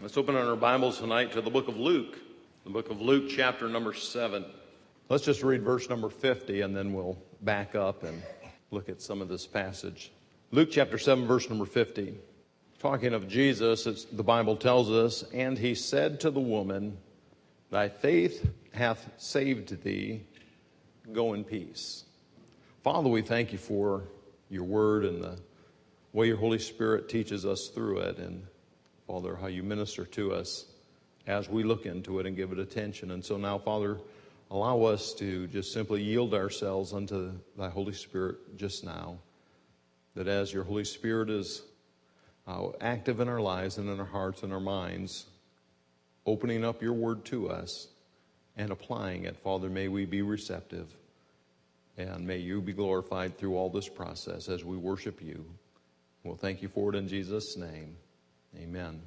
Let's open our Bibles tonight to the book of Luke chapter number 7. Let's just read verse number 50 and then we'll back up and look at some of this passage. Luke chapter 7, verse number 50. Talking of Jesus, the Bible tells us, "And he said to the woman, Thy faith hath saved thee, go in peace." Father, we thank you for your word and the way your Holy Spirit teaches us through it, and Father, how you minister to us as we look into it and give it attention. And so now, Father, allow us to just simply yield ourselves unto thy Holy Spirit just now, that as your Holy Spirit is active in our lives and in our hearts and our minds, opening up your word to us and applying it, Father, may we be receptive, and may you be glorified through all this process as we worship you. We'll thank you for it in Jesus' name. Amen.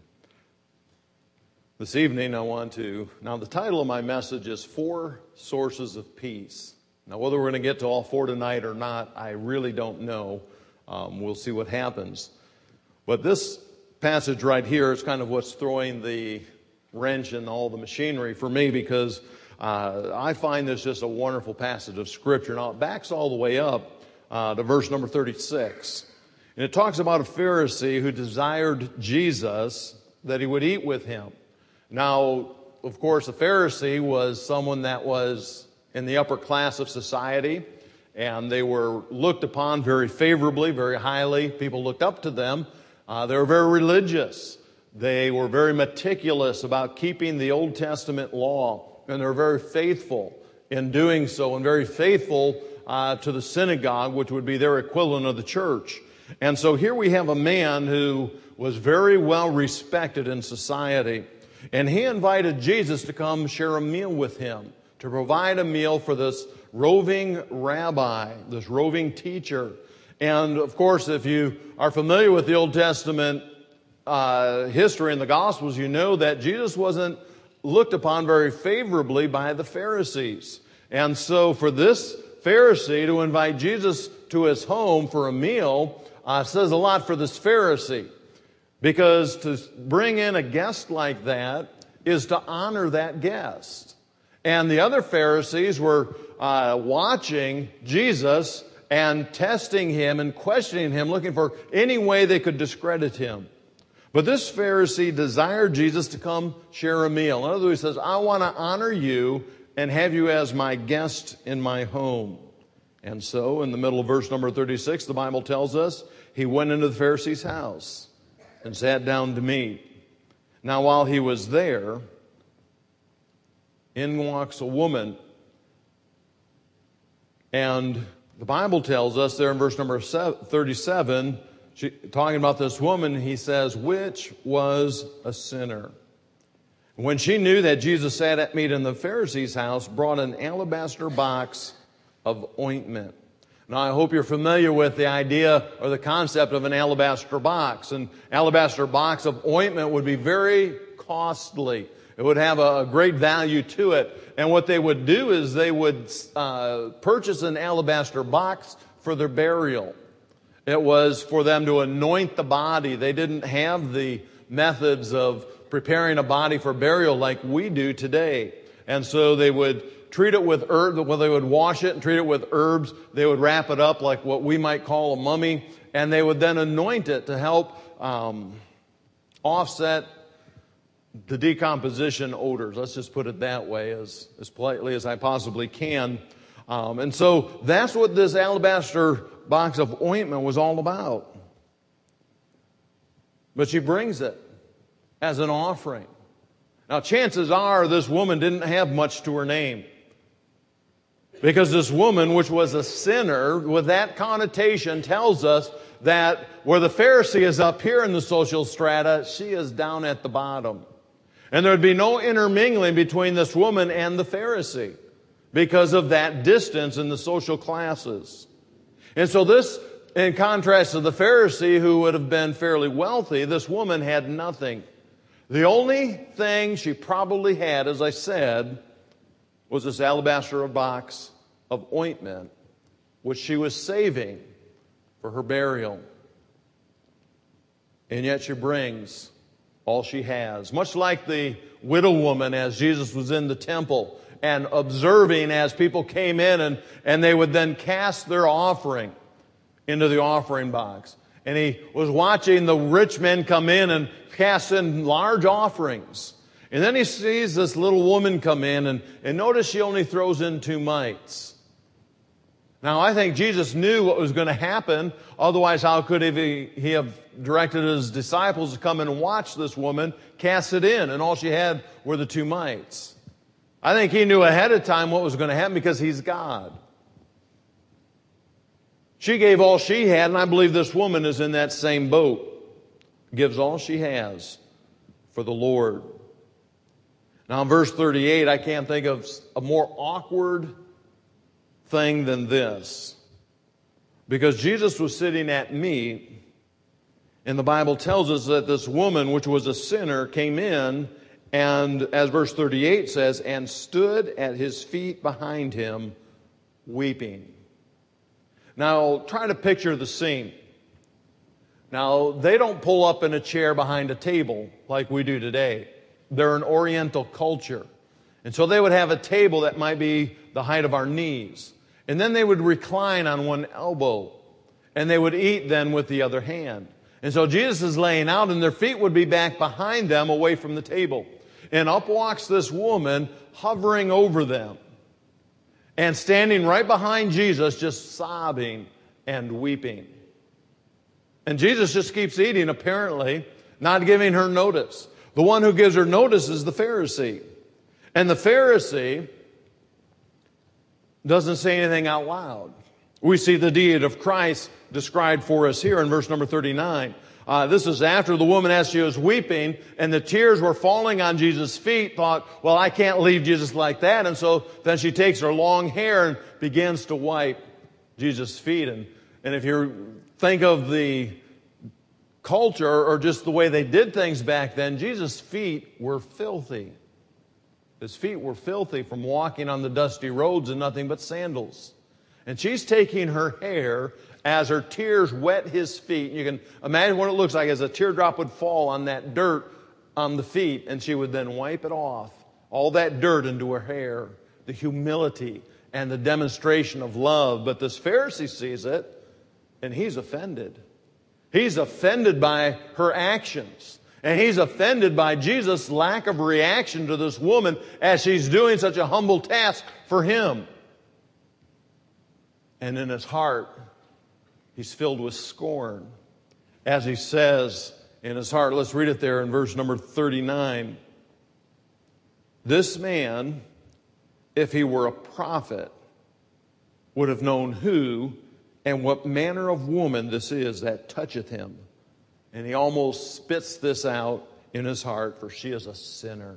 This evening now the title of my message is Four Sources of Peace. Now whether we're going to get to all four tonight or not, I really don't know. We'll see what happens. But this passage right here is kind of what's throwing the wrench in all the machinery for me, because I find this just a wonderful passage of Scripture. Now it backs all the way up to verse number 36. And it talks about a Pharisee who desired Jesus that he would eat with him. Now, of course, a Pharisee was someone that was in the upper class of society, and they were looked upon very favorably, very highly. People looked up to them. They were very religious. They were very meticulous about keeping the Old Testament law, and they were very faithful in doing so, and very faithful to the synagogue, which would be their equivalent of the church. And so here we have a man who was very well respected in society. And he invited Jesus to come share a meal with him, to provide a meal for this roving rabbi, this roving teacher. And of course, if you are familiar with the Old Testament history and the Gospels, you know that Jesus wasn't looked upon very favorably by the Pharisees. And so for this Pharisee to invite Jesus to his home for a meal says a lot for this Pharisee, because to bring in a guest like that is to honor that guest. And the other Pharisees were watching Jesus and testing him and questioning him, looking for any way they could discredit him. But this Pharisee desired Jesus to come share a meal. In other words, he says, I want to honor you and have you as my guest in my home. And so, in the middle of verse number 36, the Bible tells us, he went into the Pharisee's house and sat down to meat. Now, while he was there, in walks a woman. And the Bible tells us there in verse number 37, talking about this woman, he says, which was a sinner. When she knew that Jesus sat at meat in the Pharisee's house, brought an alabaster box of ointment. Now, I hope you're familiar with the idea or the concept of an alabaster box. An alabaster box of ointment would be very costly. It would have a great value to it. And what they would do is they would purchase an alabaster box for their burial. It was for them to anoint the body. They didn't have the methods of preparing a body for burial like we do today. And so they would treat it with herbs. Well, they would wash it and treat it with herbs. They would wrap it up like what we might call a mummy. And they would then anoint it to help offset the decomposition odors. Let's just put it that way, as politely as I possibly can. And so that's what this alabaster box of ointment was all about. But she brings it as an offering. Now, chances are this woman didn't have much to her name, because this woman, which was a sinner, with that connotation, tells us that where the Pharisee is up here in the social strata, she is down at the bottom. And there would be no intermingling between this woman and the Pharisee because of that distance in the social classes. And so this, in contrast to the Pharisee, who would have been fairly wealthy, this woman had nothing. The only thing she probably had, as I said, was this alabaster box of ointment, which she was saving for her burial. And yet she brings all she has. Much like the widow woman as Jesus was in the temple and observing as people came in and they would then cast their offering into the offering box. And he was watching the rich men come in and cast in large offerings. And then he sees this little woman come in and notice she only throws in 2 mites. Now, I think Jesus knew what was going to happen. Otherwise, how could he have directed his disciples to come and watch this woman cast it in? And all she had were the 2 mites. I think he knew ahead of time what was going to happen because he's God. She gave all she had, and I believe this woman is in that same boat. Gives all she has for the Lord. Now, in verse 38, I can't think of a more awkward thing than this. Because Jesus was sitting at meat, and the Bible tells us that this woman, which was a sinner, came in, and as verse 38 says, and stood at his feet behind him, weeping. Now, try to picture the scene. Now, they don't pull up in a chair behind a table like we do today. They're an Oriental culture. And so they would have a table that might be the height of our knees. And then they would recline on one elbow. And they would eat then with the other hand. And so Jesus is laying out and their feet would be back behind them away from the table. And up walks this woman hovering over them. And standing right behind Jesus, just sobbing and weeping. And Jesus just keeps eating, apparently, not giving her notice. The one who gives her notice is the Pharisee. And the Pharisee doesn't say anything out loud. We see the deity of Christ described for us here in verse number 39. This is after the woman, as she was weeping, and the tears were falling on Jesus' feet, thought, well, I can't leave Jesus like that. And so then she takes her long hair and begins to wipe Jesus' feet. And if you think of the culture or just the way they did things back then, Jesus' feet were filthy. His feet were filthy from walking on the dusty roads in nothing but sandals. And she's taking her hair as her tears wet his feet. You can imagine what it looks like as a teardrop would fall on that dirt on the feet, and she would then wipe it off, all that dirt into her hair, the humility and the demonstration of love. But this Pharisee sees it, and he's offended. He's offended by her actions. And he's offended by Jesus' lack of reaction to this woman as she's doing such a humble task for him. And in his heart, he's filled with scorn. As he says in his heart, let's read it there in verse number 39. This man, if he were a prophet, would have known who and what manner of woman this is that toucheth him. And he almost spits this out in his heart, for she is a sinner.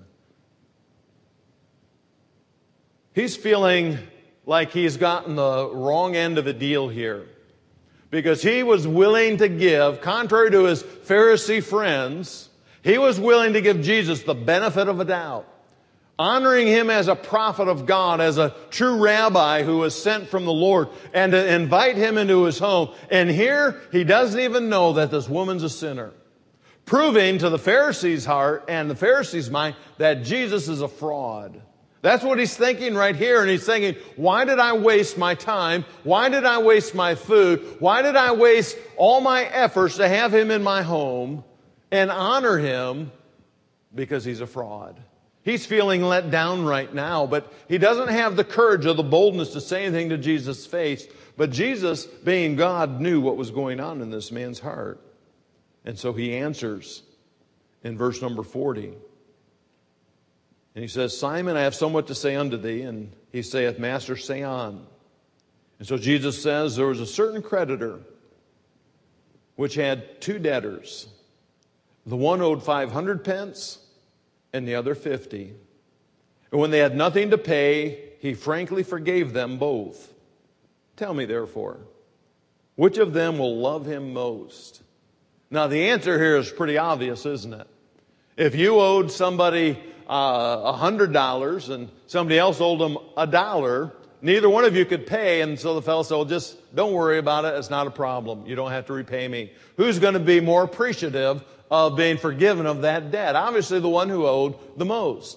He's feeling like he's gotten the wrong end of a deal here. Because he was willing to give, contrary to his Pharisee friends, he was willing to give Jesus the benefit of a doubt. Honoring him as a prophet of God, as a true rabbi who was sent from the Lord, and to invite him into his home. And here, he doesn't even know that this woman's a sinner. Proving to the Pharisee's heart and the Pharisee's mind that Jesus is a fraud. That's what he's thinking right here. And he's thinking, why did I waste my time? Why did I waste my food? Why did I waste all my efforts to have him in my home and honor him? Because he's a fraud. He's feeling let down right now, but he doesn't have the courage or the boldness to say anything to Jesus' face. But Jesus, being God, knew what was going on in this man's heart. And so he answers in verse number 40. And he says, Simon, I have somewhat to say unto thee. And he saith, Master, say on. And so Jesus says, there was a certain creditor which had 2 debtors. The one owed 500 pence, and the other 50. And when they had nothing to pay, he frankly forgave them both. Tell me, therefore, which of them will love him most? Now, the answer here is pretty obvious, isn't it? If you owed somebody $100 and somebody else owed them $1, neither one of you could pay. And so the fellow said, well, just don't worry about it. It's not a problem. You don't have to repay me. Who's going to be more appreciative of being forgiven of that debt. Obviously the one who owed the most.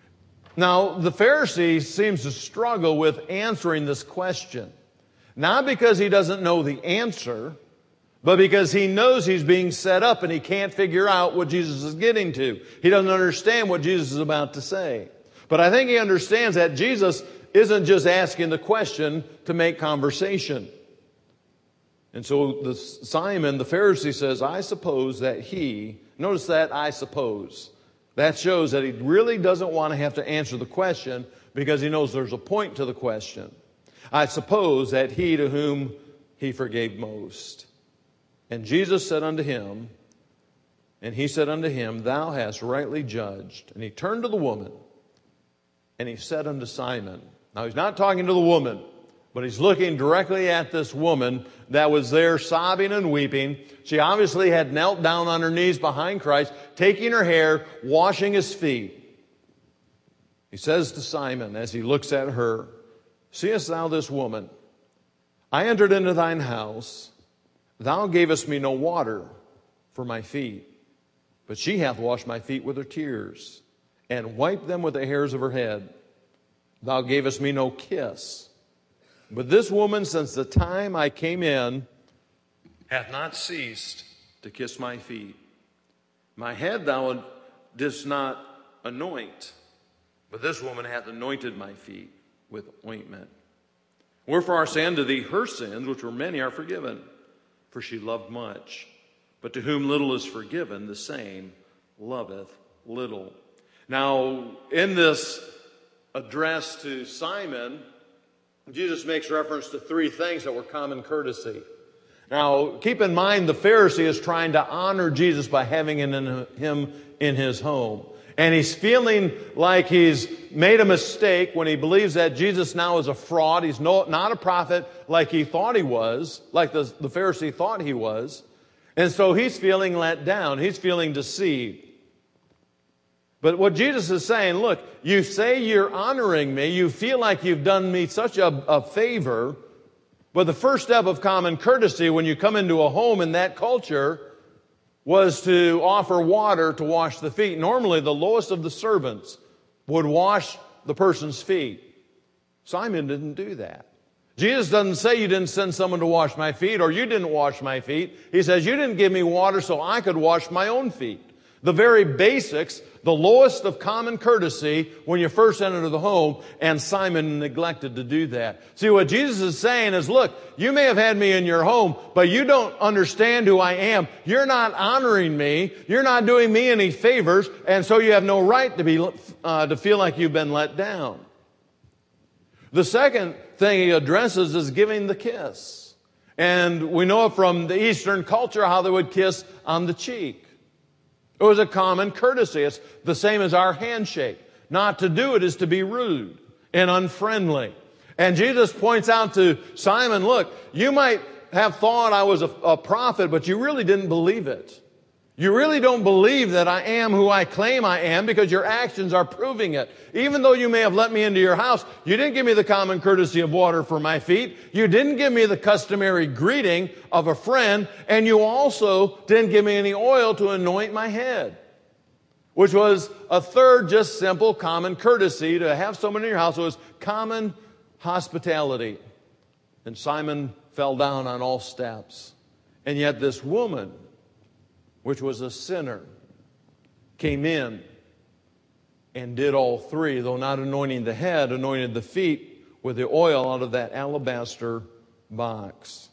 Now, the Pharisee seems to struggle with answering this question. Not because he doesn't know the answer, but because he knows he's being set up and he can't figure out what Jesus is getting to. He doesn't understand what Jesus is about to say. But I think he understands that Jesus isn't just asking the question to make conversation. And so Simon, the Pharisee, says, I suppose that he, notice that I suppose. That shows that he really doesn't want to have to answer the question because he knows there's a point to the question. I suppose that he to whom he forgave most. And Jesus said unto him, and he said unto him, Thou hast rightly judged. And he turned to the woman, and he said unto Simon. Now he's not talking to the woman, but he's looking directly at this woman that was there sobbing and weeping. She obviously had knelt down on her knees behind Christ, taking her hair, washing his feet. He says to Simon as he looks at her, Seest thou this woman? I entered into thine house. Thou gavest me no water for my feet, but she hath washed my feet with her tears and wiped them with the hairs of her head. Thou gavest me no kiss. But this woman, since the time I came in, hath not ceased to kiss my feet. My head thou didst not anoint, but this woman hath anointed my feet with ointment. Wherefore I say unto thee, her sins, which were many, are forgiven, for she loved much. But to whom little is forgiven, the same loveth little. Now, in this address to Simon, Jesus makes reference to three things that were common courtesy. Now, keep in mind the Pharisee is trying to honor Jesus by having him in his home. And he's feeling like he's made a mistake when he believes that Jesus now is a fraud. He's not a prophet like he thought he was, like the Pharisee thought he was. And so he's feeling let down. He's feeling deceived. But what Jesus is saying, look, you say you're honoring me. You feel like you've done me such a favor. But the first step of common courtesy when you come into a home in that culture was to offer water to wash the feet. Normally, the lowest of the servants would wash the person's feet. Simon didn't do that. Jesus doesn't say you didn't send someone to wash my feet or you didn't wash my feet. He says you didn't give me water so I could wash my own feet. The very basics, the lowest of common courtesy when you first enter the home, and Simon neglected to do that. See, what Jesus is saying is, look, you may have had me in your home, but you don't understand who I am. You're not honoring me. You're not doing me any favors, and so you have no right to feel like you've been let down. The second thing he addresses is giving the kiss. And we know from the Eastern culture how they would kiss on the cheek. It was a common courtesy. It's the same as our handshake. Not to do it is to be rude and unfriendly. And Jesus points out to Simon, look, you might have thought I was a prophet, but you really didn't believe it. You really don't believe that I am who I claim I am because your actions are proving it. Even though you may have let me into your house, you didn't give me the common courtesy of water for my feet. You didn't give me the customary greeting of a friend. And you also didn't give me any oil to anoint my head, which was a third just simple common courtesy to have someone in your house. It was common hospitality. And Simon fell down on all steps. And yet this woman, which was a sinner, came in and did all three, though not anointing the head, anointed the feet with the oil out of that alabaster box.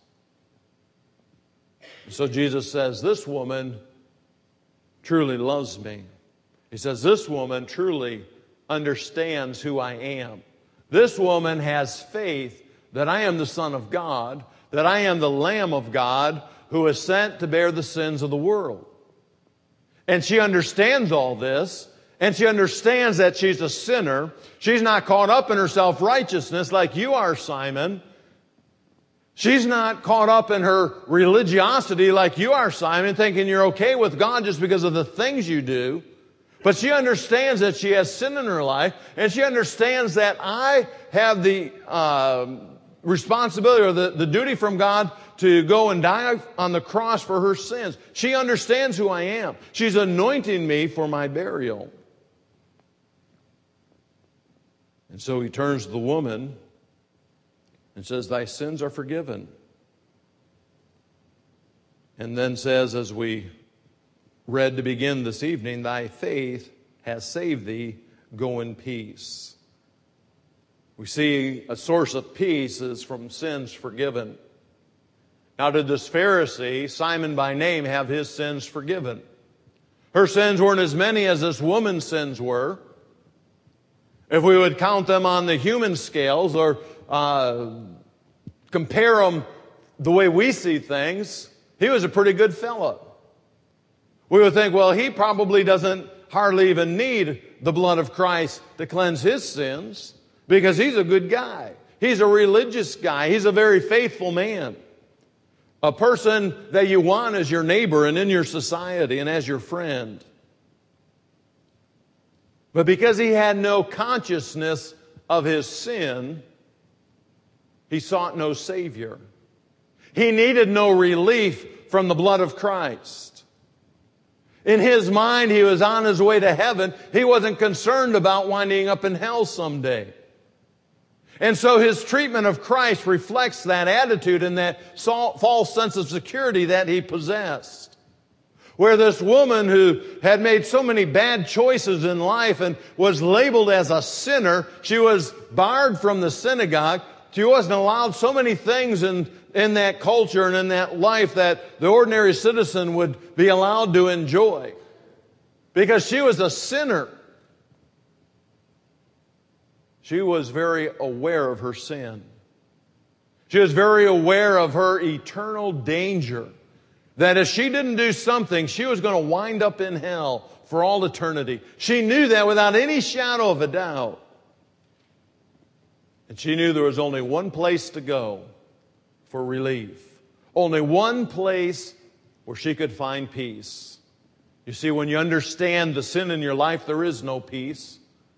So Jesus says, this woman truly loves me. He says, this woman truly understands who I am. This woman has faith that I am the Son of God, that I am the Lamb of God, who is sent to bear the sins of the world. And she understands all this, and she understands that she's a sinner. She's not caught up in her self-righteousness like you are, Simon. She's not caught up in her religiosity like you are, Simon, thinking you're okay with God just because of the things you do. But she understands that she has sin in her life, and she understands that I have the responsibility or the duty from God to go and die on the cross for her sins. She understands who I am. She's anointing me for my burial. And so he turns to the woman and says, thy sins are forgiven. And then says, as we read to begin this evening, thy faith has saved thee. Go in peace. We see a source of peace is from sins forgiven. Now, did this Pharisee, Simon by name, have his sins forgiven? Her sins weren't as many as this woman's sins were. If we would count them on the human scales or compare them the way we see things, he was a pretty good fellow. We would think, well, he probably doesn't hardly even need the blood of Christ to cleanse his sins because he's a good guy. He's a religious guy. He's a very faithful man. A person that you want as your neighbor and in your society and as your friend. But because he had no consciousness of his sin, he sought no Savior. He needed no relief from the blood of Christ. In his mind, he was on his way to heaven. He wasn't concerned about winding up in hell someday. And so his treatment of Christ reflects that attitude and that false sense of security that he possessed. Where this woman who had made so many bad choices in life and was labeled as a sinner, she was barred from the synagogue. She wasn't allowed so many things in that culture and in that life that the ordinary citizen would be allowed to enjoy. Because she was a sinner. She was very aware of her sin. She was very aware of her eternal danger. That if she didn't do something, she was going to wind up in hell for all eternity. She knew that without any shadow of a doubt. And she knew there was only one place to go for relief. Only one place where she could find peace. You see, when you understand the sin in your life, there is no peace.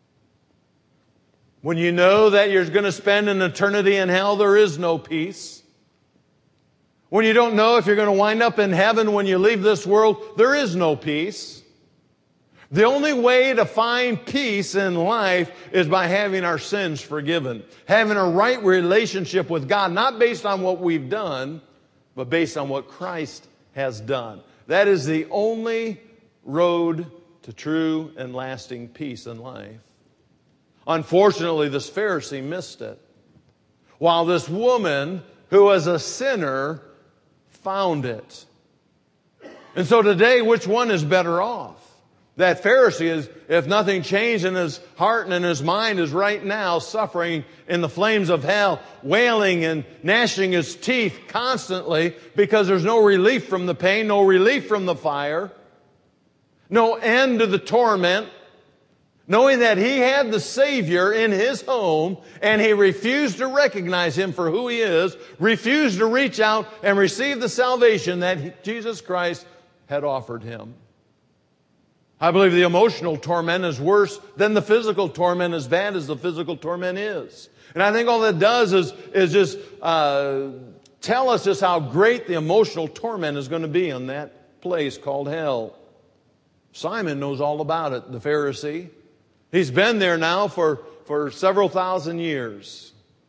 When you know that you're going to spend an eternity in hell, there is no peace. When you don't know if you're going to wind up in heaven when you leave this world, there is no peace. The only way to find peace in life is by having our sins forgiven. Having a right relationship with God, not based on what we've done, but based on what Christ has done. That is the only road to true and lasting peace in life. Unfortunately, this Pharisee missed it. While this woman, who was a sinner, found it. And so today, which one is better off? That Pharisee is, if nothing changed in his heart and in his mind, is right now suffering in the flames of hell, wailing and gnashing his teeth constantly because there's no relief from the pain, no relief from the fire, no end to the torment, knowing that he had the Savior in his home and he refused to recognize Him for who He is, refused to reach out and receive the salvation that Jesus Christ had offered him. I believe the emotional torment is worse than the physical torment, as bad as the physical torment is. And I think all that does is just tell us just how great the emotional torment is going to be in that place called hell. Simon knows all about it, the Pharisee. He's been there now for several thousand years.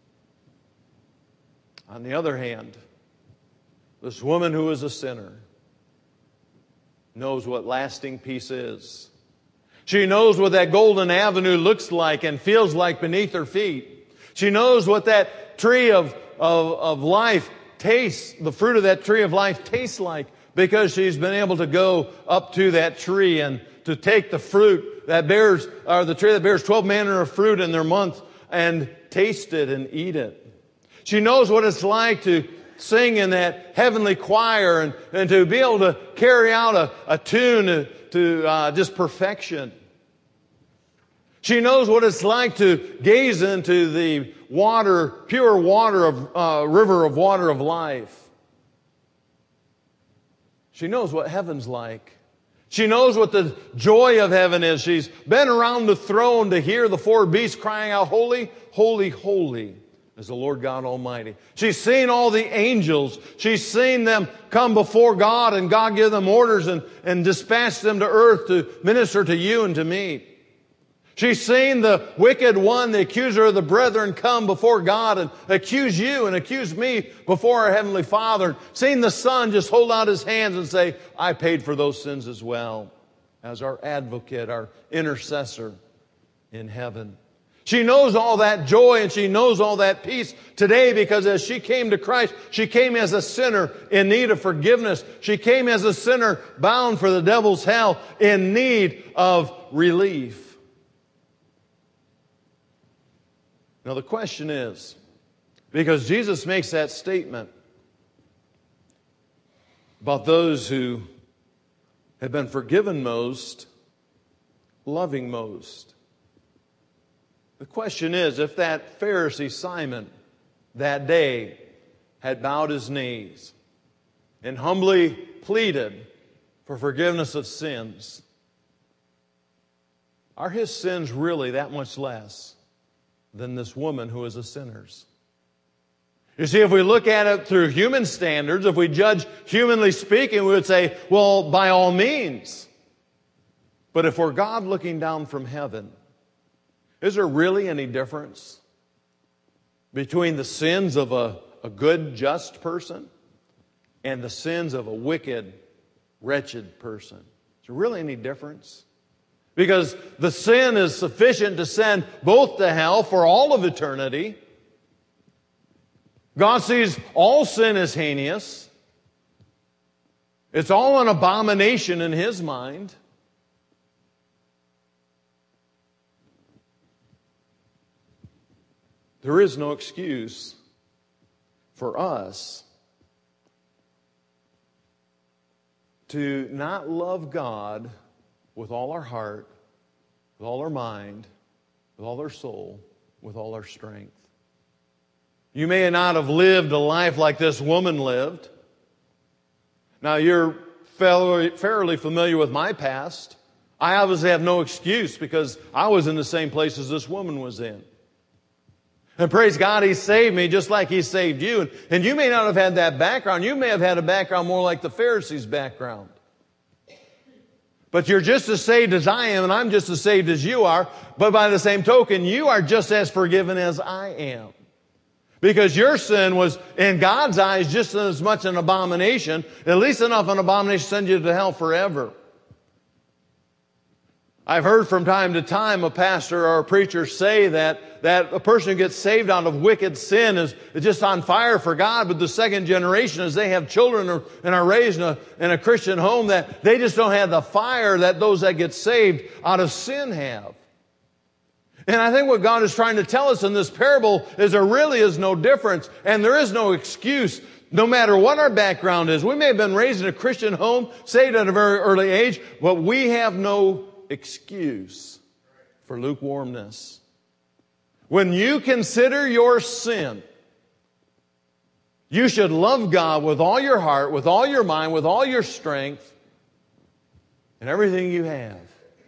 On the other hand, this woman who is a sinner knows what lasting peace is. She knows what that golden avenue looks like and feels like beneath her feet. She knows what that tree of life tastes, the fruit of that tree of life tastes like, because she's been able to go up to that tree and to take the fruit that bears, or the tree that bears 12 manner of fruit in their month, and taste it and eat it. She knows what it's like to sing in that heavenly choir and to be able to carry out a tune to just perfection. She knows what it's like to gaze into the water, pure water of river of water of life. She knows what heaven's like. She knows what the joy of heaven is. She's been around the throne to hear the four beasts crying out, "Holy, holy, holy as the Lord God Almighty. She's seen all the angels. She's seen them come before God and God give them orders and dispatch them to earth to minister to you and to me. She's seen the wicked one, the accuser of the brethren, come before God and accuse you and accuse me before our Heavenly Father. Seen the Son just hold out His hands and say, I paid for those sins as well, as our advocate, our intercessor in heaven. She knows all that joy and she knows all that peace today because as she came to Christ, she came as a sinner in need of forgiveness. She came as a sinner bound for the devil's hell in need of relief. Now the question is, because Jesus makes that statement about those who have been forgiven most, loving most. The question is, if that Pharisee Simon that day had bowed his knees and humbly pleaded for forgiveness of sins, are his sins really that much less than this woman who is a sinner's? You see, if we look at it through human standards, if we judge humanly speaking, we would say, well, by all means. But if we're God looking down from heaven, is there really any difference between the sins of a good, just person and the sins of a wicked, wretched person? Is there really any difference? Because the sin is sufficient to send both to hell for all of eternity. God sees all sin as heinous. It's all an abomination in His mind. There is no excuse for us to not love God with all our heart, with all our mind, with all our soul, with all our strength. You may not have lived a life like this woman lived. Now, you're fairly familiar with my past. I obviously have no excuse because I was in the same place as this woman was in. And praise God, He saved me just like He saved you. And you may not have had that background. You may have had a background more like the Pharisees' background. But you're just as saved as I am, and I'm just as saved as you are. But by the same token, you are just as forgiven as I am. Because your sin was, in God's eyes, just as much an abomination, at least enough an abomination to send you to hell forever. I've heard from time to time a pastor or a preacher say that a person who gets saved out of wicked sin is just on fire for God, but the second generation, as they have children and are raised in a Christian home, that they just don't have the fire that those that get saved out of sin have. And I think what God is trying to tell us in this parable is there really is no difference, and there is no excuse. No matter what our background is, we may have been raised in a Christian home, saved at a very early age, but we have no excuse for lukewarmness. When you consider your sin, you should love God with all your heart, with all your mind, with all your strength, and everything you have.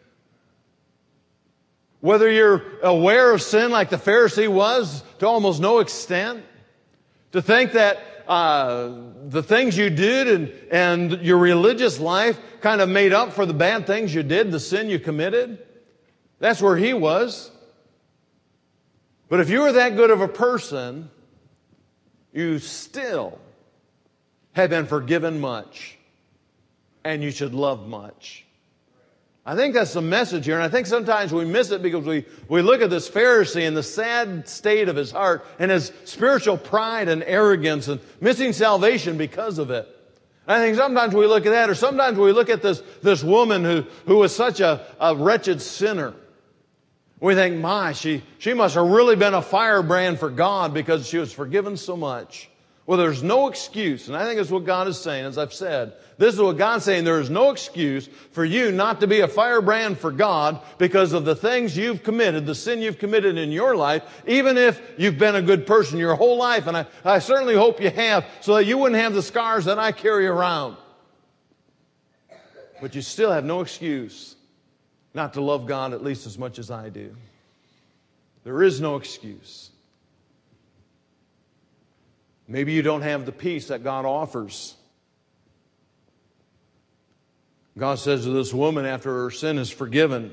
Whether you're aware of sin like the Pharisee was to almost no extent, to think that the things you did and your religious life kind of made up for the bad things you did, the sin you committed. That's where he was. But if you were that good of a person, you still have been forgiven much, and you should love much. I think that's the message here, and I think sometimes we miss it because we look at this Pharisee and the sad state of his heart and his spiritual pride and arrogance and missing salvation because of it. And I think sometimes we look at that, or sometimes we look at this woman who was such a wretched sinner. We think, she must have really been a firebrand for God because she was forgiven so much. Well, there's no excuse, and I think that's what God is saying, as I've said. This is what God's saying. There is no excuse for you not to be a firebrand for God because of the things you've committed, the sin you've committed in your life, even if you've been a good person your whole life. And I certainly hope you have, so that you wouldn't have the scars that I carry around. But you still have no excuse not to love God at least as much as I do. There is no excuse. Maybe you don't have the peace that God offers. God says to this woman after her sin is forgiven,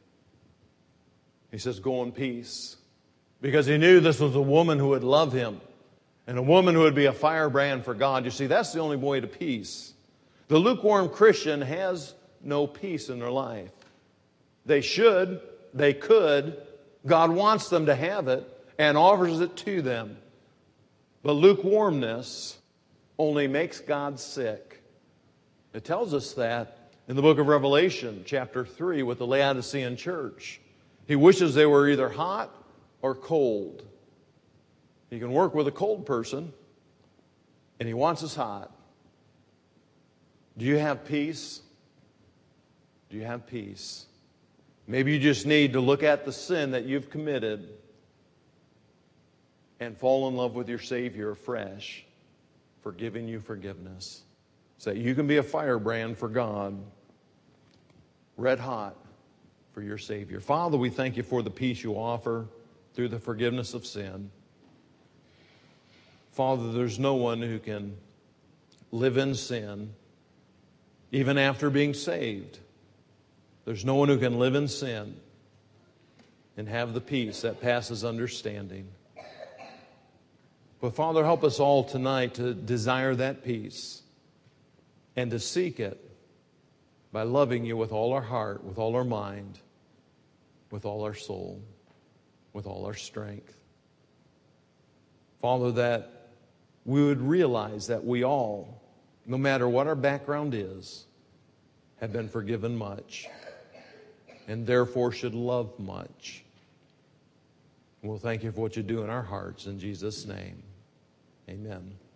He says, go in peace. Because He knew this was a woman who would love Him and a woman who would be a firebrand for God. You see, that's the only way to peace. The lukewarm Christian has no peace in their life. They should, they could. God wants them to have it and offers it to them. But lukewarmness only makes God sick. It tells us that in the book of Revelation, chapter 3, with the Laodicean church. He wishes they were either hot or cold. He can work with a cold person, and He wants us hot. Do you have peace? Do you have peace? Maybe you just need to look at the sin that you've committed and fall in love with your Savior afresh for giving you forgiveness. So that you can be a firebrand for God, red hot for your Savior. Father, we thank You for the peace You offer through the forgiveness of sin. Father, there's no one who can live in sin even after being saved. There's no one who can live in sin and have the peace that passes understanding. But Father, help us all tonight to desire that peace and to seek it by loving You with all our heart, with all our mind, with all our soul, with all our strength. Father, that we would realize that we all, no matter what our background is, have been forgiven much and therefore should love much. We'll thank You for what You do in our hearts. In Jesus' name, amen.